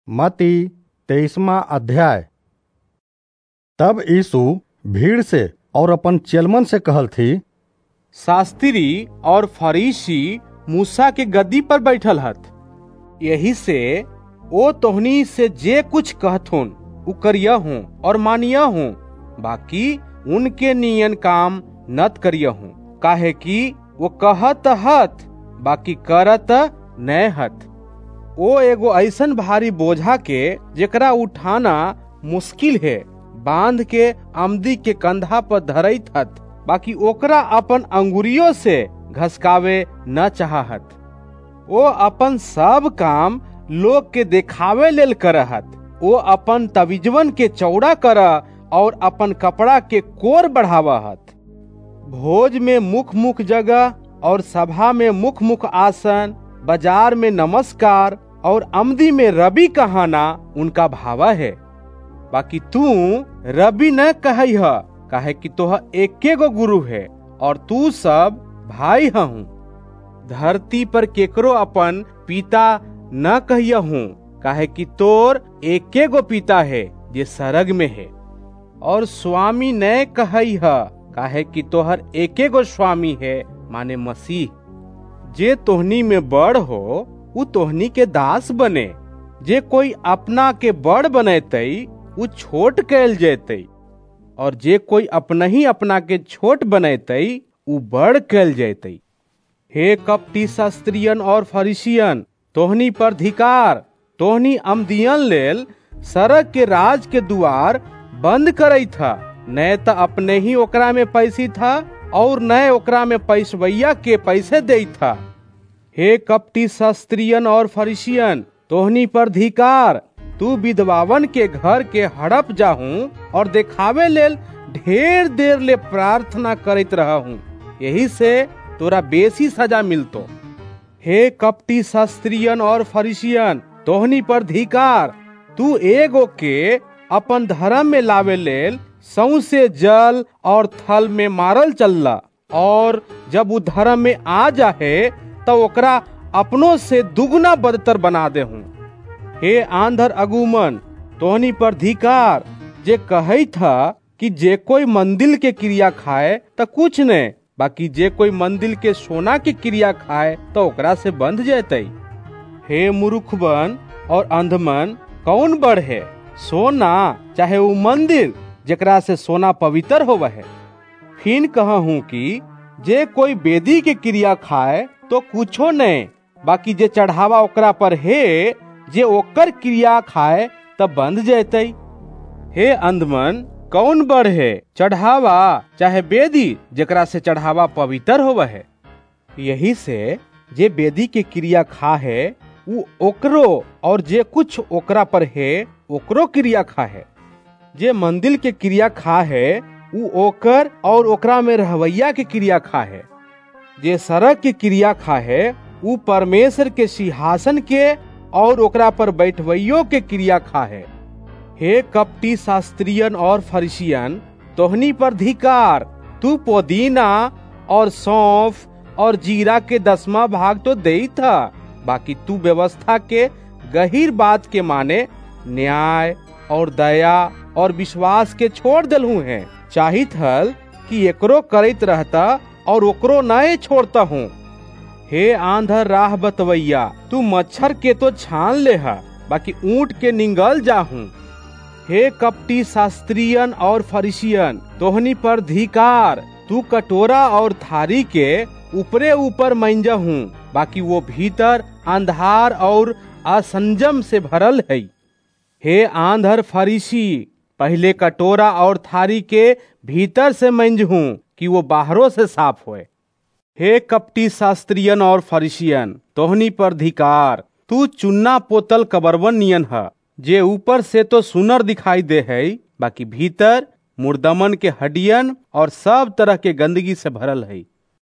मत्ती 23वां अध्याय। तब यीशु भीड़ से और अपन चेलमन से कहल थी, शास्त्री और फरीसी मूसा के गद्दी पर बैठल हथ। यही से ओ तोहनी से जे कुछ कहथुन उ करियहूं और मानियहूं, बाकी उनके नियन काम नत करियहूं, काहे कि वो कहत हथ बाकी करत नै हथ। ओ एगो ऐसन भारी बोझा के जेकरा उठाना मुश्किल है बांध के आमदी के कंधा पर धरैत हथ, बाकी ओकरा अपन अंगुरियों से घसकावे न चाहत। ओ अपन सब काम लोग के देखावे लेल करहत। ओ अपन तविजवन के चौड़ा कर और अपन कपड़ा के कोर बढ़ावहत। भोज में मुख मुख जगह और सभा में मुख मुख आसन, बाजार में नमस्कार और आमदी में रबी कहना उनका भावा है। बाकी तू रबी न कहिह, काहे कि तोह एके गो गुरु है और तू सब भाई हूँ। धरती पर केकरो अपन पिता न कहियहूं, काहे कि तोर एके गो पिता है जे सरग में है। और स्वामी न कहिह, काहे कि तोहर एके गो स्वामी है माने मसीह। जे तोहनी में बड़ हो उ तोहनी के दास बने। जे कोई अपना के बड़ बनैतई उ छोट कैल जैतई, और जे कोई अपना ही अपना के छोट बनैतई उ बड़ कैल जैतई। हे कपटी शास्त्रियन और फरीसियन, तोहनी पर धिकार। तोहनी आमदियन लेल सड़क के राज के दुआर बंद करई था, न त अपने ही ओकरा में पैसी था और न ओकरा में पैसवैया के पैसे दे था। हे कपटी शास्त्रियन और फरीसियन, तोहनी पर धिकार। तू विधवावन के घर के हड़प जाहूं और देखावे लेल ढेर देर ले प्रार्थना करत रहूं, यही से तोरा बेसी सजा मिलतो। हे कपटी शास्त्रियन और फरीसियन, तोहनी पर धिकार। तू एगो के अपन धर्म में लावे लेल सौंसे जल और थल में मारल चलला, और जब उ धर्म में आ जाहे तो ओकरा अपनों से दुगना बदतर बना देहूं। हे आंधर अगुमन, तोहनी पर धिकार। जे कहे था कि जे कोई मंदिर के क्रिया खाए तो कुछ नहीं, बाकी जे कोई मंदिर के सोना की क्रिया खाए तो ओकरा से बंध जैतई। हे मूर्खबन और अंधमन, कौन बड़ है, सोना चाहे वो मंदिर जेकरा से सोना पवित्र होवे है। फिर कहूं कि जे कोई वेदी के क्रिया खाए तो कुछो नहीं, बाकी जे चढ़ावा ओकरा पर है जे ओकर क्रिया खाए तब बंध जैतई। हे अंधमन, कौन बड़ है, चढ़ावा चाहे वेदी जेकरा से चढ़ावा पवित्र होवे है। यही से जे वेदी के क्रिया खा है वो ओकरो, और जे कुछ ओकरा पर है ओकरो क्रिया खा है। जे मंदिर के क्रिया खा है वो ओकर और ओकरा में रहवैया के क्रिया खा है। जे सड़क के क्रिया खा है वो परमेश्वर के सिंहासन के और ओकरा पर बैठवैयो के क्रिया खा है। हे कपटी शास्त्रियन और फरीसियन, तोहनी पर धिकार। तू पुदीना और सौंफ और जीरा के 10वां भाग तो दे था, बाकी तू व्यवस्था के गहीर बात के माने न्याय और दया और विश्वास के छोड़ दलहू है। चाहित हल कि एकरो करैत रहता और ओकरो नए छोड़ता हूँ। हे आंधर राह बतवैया, तू मच्छर के तो छान ले हा, बाकी ऊंट के निंगल जाहूं। हे कपटी शास्त्रियन और फरीसियन, तोहनी पर धिकार। तू कटोरा और थारी के ऊपरे ऊपर मंजहूं, बाकी वो भीतर अंधार और असंजम से भरल है। हे आंधर फरीसी, पहले कटोरा और थारी के भीतर से मंजहूं कि वो बाहरों से साफ होए। हे कपटी शास्त्रियन और फरीसियन, तोहनी पर धिकार। तू चुन्ना पोतल कबरवन नियन है, जे ऊपर से तो सुनर दिखाई दे है, बाकी भीतर मुर्दमन के हड्डियन और सब तरह के गंदगी से भरल है।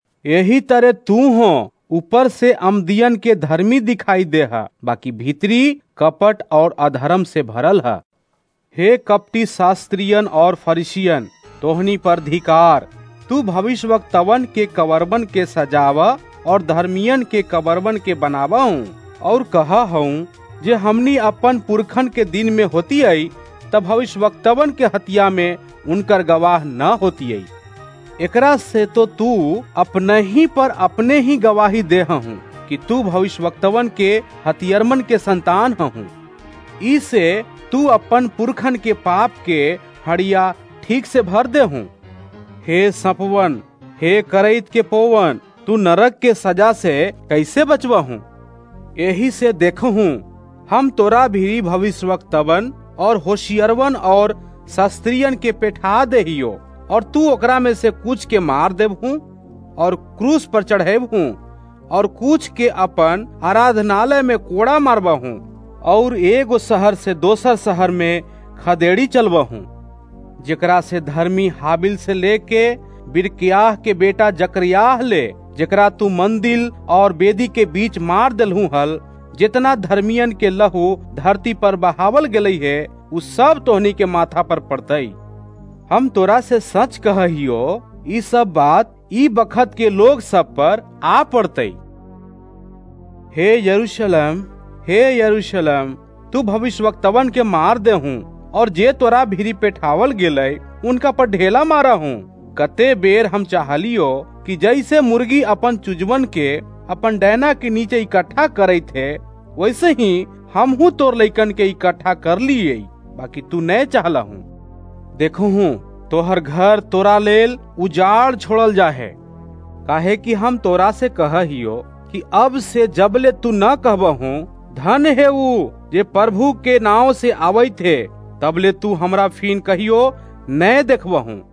यही तरह तू हो, ऊपर से आमदियन के धर्मी दिखाई दे है, बाकी भीतरी कपट और अधर्म से भरल है। हे कपटी शास्त्रियन और फरीसियन, तोहनी पर धिकार। तू भविष्यवक्तवन के कबरवन के सजावा और धर्मियन के कबरवन के बनावा हूँ, और कहा हूँ जे हमनी अपन पुरखन के दिन में होती आई, तब भविष्यवक्तवन के हत्या में उनकर गवाह न होती आई। एकरा से तो तू अपने ही पर अपने ही गवाही दे हूँ कि तू भविष्यवक्तवन के हथियरमन के संतान हूँ। इसे तू अपन पुरखन के पाप के हड़िया ठीक से भर दे हूँ। हे सपवन, हे करैत के पोवन, तू नरक के सजा से कैसे बचवा हूँ? यही से देखहूँ हम तोरा भी भविष्यवक्तवन और होशियरवन और शास्त्रियन के पेठा देहियो, और तू ओकरा में से कुछ के मार देबहूँ और क्रूस पर चढ़ेबहूँ, और कुछ के अपन आराधनालय में कोड़ा मारबहूँ, और एगो शहर से दोसर शहर में खदेड़ी चलबहूँ। जेकरा से धर्मी हाबिल से लेके बिरकियाह के बेटा जकरियाह ले, जेकरा तू मंदिर और बेदी के बीच मार देलहू हल, जितना धर्मियन के लहू धरती पर बहावल गई है, उ सब तोहनी के माथा पर पड़तई। हम तोरा से सच कहियो, ई सब बात ई बखत के लोग सब पर आ पड़तई। हे यरूशलेम, हे यरूशलेम, तू भविष्यवक्तवन के मार दे हूँ, और जे तोरा भीरी पेठावल गेलै उनका पर ढेला मारा हूँ। कते बेर हम चाहलियो कि जैसे मुर्गी अपन चुजवन के अपन डैना के नीचे इकट्ठा करे थे, वैसे ही हमहू तोर लइकन के इकट्ठा कर लिए, बाकी तू नहीं चाहला हूँ। देखो हूँ तोहर घर तोरा लेल उजाड़ छोड़ल जाहे। काहे कि हम तोरा से कहियो कि अब से जबले तू न कहबहूँ धन है वो जे प्रभु के नाव से आवै थे, तबले तू हमरा फीन कहियो नहीं देखबहूँ।